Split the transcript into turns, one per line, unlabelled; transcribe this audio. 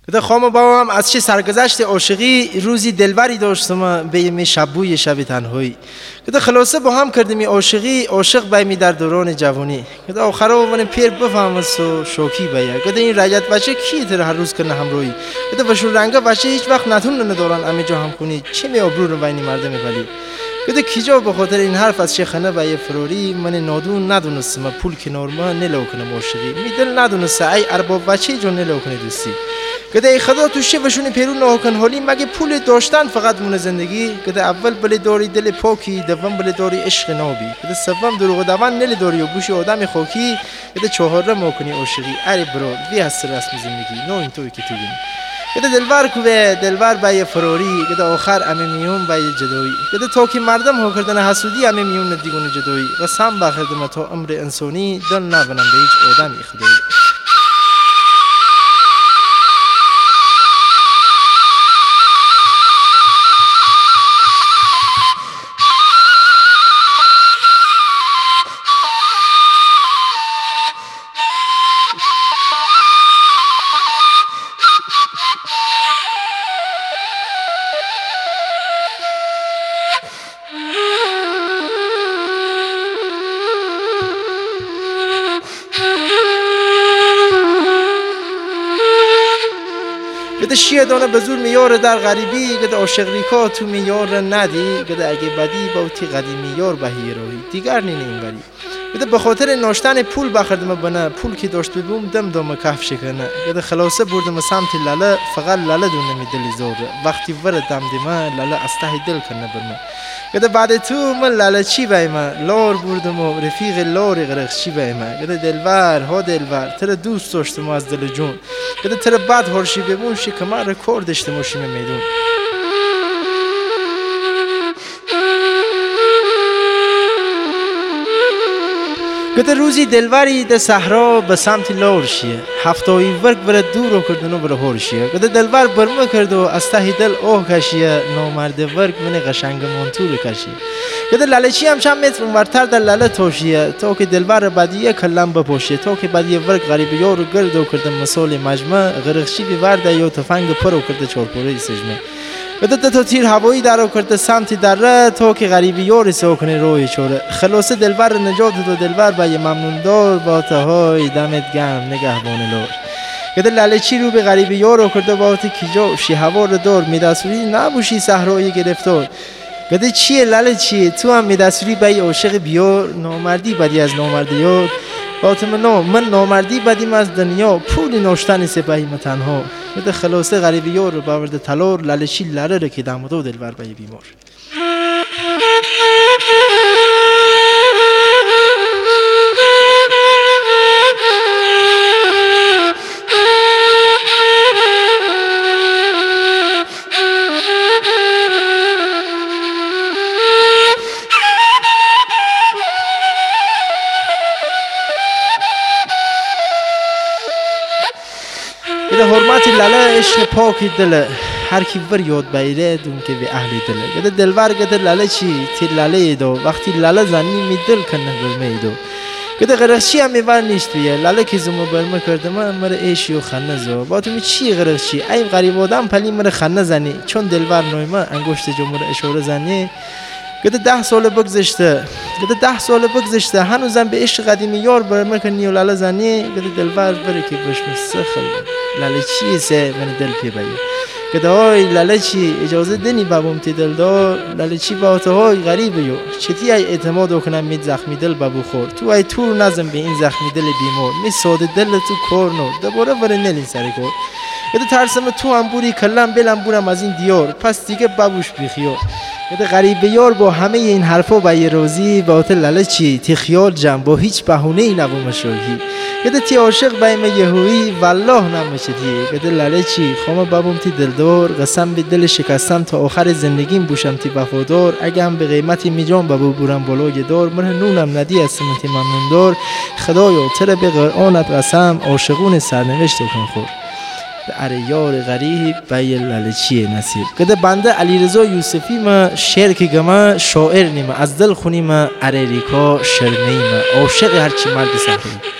کده خام بابام از چه سرگذشت عاشقی روزی دلبری داشتم به می شبوی شب تنهایی. کده خلاصه با هم کردیم عاشقی عاشق بایمی در دوران جوانی. کده آخر من پیر بفهمم سو شوکی بایا. کده این رایت بچه کی تر هر روز کنه همراهی. کده وشور رنگا بچه هیچ وقت نتونه ندارن امی جا هم کنی چه می آبرو رو بین مردم ولی. کده کیجا به خاطر این حرف از شیخانه بای فروری من نادون ندونستم پول کنار ما نلو کنم عاشقی. میدل ندونسته ای ارباب بچه جون نلو کنه دوستی. کده ای خدا تو شبشون پیرو ناکن حالی مگه پول داشتن فقط مون زندگی. کده اول بله داری دل پاکی، دوم بله داری عشق نابی، کده سوم دروغ دوان نل داری و گوش آدم خاکی، کده چهارم موکنی عاشقی. اری برو وی هست رسم زندگی نو این توی که تو بینی. کده دلبر کوه دلبر بای فراری، کده آخر امی میون بای جدایی. کده تا که مردم ها کردن حسودی امی میون دیگون جدایی. قسم بخردم تا عمر انسانی دل نبنم به هیچ آدمی خدایی. کده شیه دانه به زور میاره در غریبی، کده عاشق ریکا تو میار ندی، کده اگه بدی باوتی قدیمی یار بهی روی دیگر نینه این بری. کده به خاطر ناشتن پول بخردم بنا پول که داشت ببوم دم دام کف شکنه. کده خلاصه بردم سمت لاله فقط لاله دونه می دلی زوره وقتی ورد دم دیمه لاله از ته دل کنه برمه. کده بعد تو من لاله چی بایمه لار بردم و رفیق لار غرق چی بایمه. کده دلبر ها دلبر تر دوست داشتم از دل جون. کده تر بعد هرشی ببون شی که من رکورد داشتم و شیم میدون. کده روزی دلبری ده صحرا به سمت لور شیه هفتایی ورک بره دور و کردنو بره هورشیه. کده دلبر برمه کرد و از ته دل اوه کشیه نامرد ورک من قشنگ منطور کشیه. کده لاله چی هم چند متر اونورتر در لاله توشیه تا که دلبر بدیه کلم بپوشه تا که بدیه ورک غریبی رو گرد و کرده مسال مجمع غرقشی بیورده یا تفنگ پرو کرده چارپوره سجمه. کده تا تیر هوایی درو کرده سمت دره تا که غریبی یاری سوکنه روی چوره. خلاصه دلبر نجات دو دلبر بای ممنون دار با تهای دمت گم نگهبان لور. کده لاله چی رو به غریبی یارو کرده با تی کیجا شی هوا رو دار میدسوری نبوشی صحرایی گرفتار. کده چیه لاله چیه تو هم میدسوری بای عاشق بیار نامردی بدی از نامردی یار. فاطمه نو من نامردی بدیم از دنیا پول ناشتنی سپاهیم تنها. کده خلاصه غریبی یار رو باورده تلار لاله چی لاله رو که دمدو دلبر بای بیمار. کده حرمت لاله عشق پاکی دله هر کی ور یاد بایره دون که به اهل دله. کده دلبر کده لاله چی تیر لاله دو وقتی لاله زنی می دل کنه برمه دو. کده غرقچی هم میور نیست بیه لاله که زمو برمه کرده من مره ایشی و خنه زو با تو می چی غرقچی ای غریب آدم پلی مره خنه زنی چون دلبر نویمه انگشت جمهور اشاره زنی. کده 10 سال بگذشته کده 10 سال بگذشته هنوزم به عشق قدیمی یار برمه کنی و لاله زنی. کده دلبر بره که بشم سخل لاله چی سه من دل پی بایی. کده های لاله چی اجازه دنی بابم تی دل دار لاله چی با تو های غریبه یو چتی ای اعتماد کنم می زخمی دل بابو خور تو ای تور نزم به این زخمی دل بیمار می ساده دل تو کورنو دوباره بره نلی سر کور. کده ترسم تو انبوری کلم بلم بورم از این دیار پس دیگه بابوش بیخیار. کده غریبه یار با همه این حرفا با یه روزی با تو لاله چی تی خیال جمع با هیچ بهونه ای نبو مشاهی. کده تی عاشق بایم یهویی والله نمیشدی. کده لاله چی خام بابم تی دلدار قسم به دل شکستم تا آخر زندگیم بوشم تی وفادار اگه هم به قیمتی میجام بابو بورم بالای دار مره نونم ندی از سمتی ممنون دار خدایا تره به قرآنت قسم عاشقون سرنوشت کن خور. اره یار غریب بای لاله چیه نصیب. کده بنده علیرضا یوسفی ما شعر که گما شاعر نیمه از دل خونی ما اره ریکا شرمی ما عاشق هرچی مرد صحری.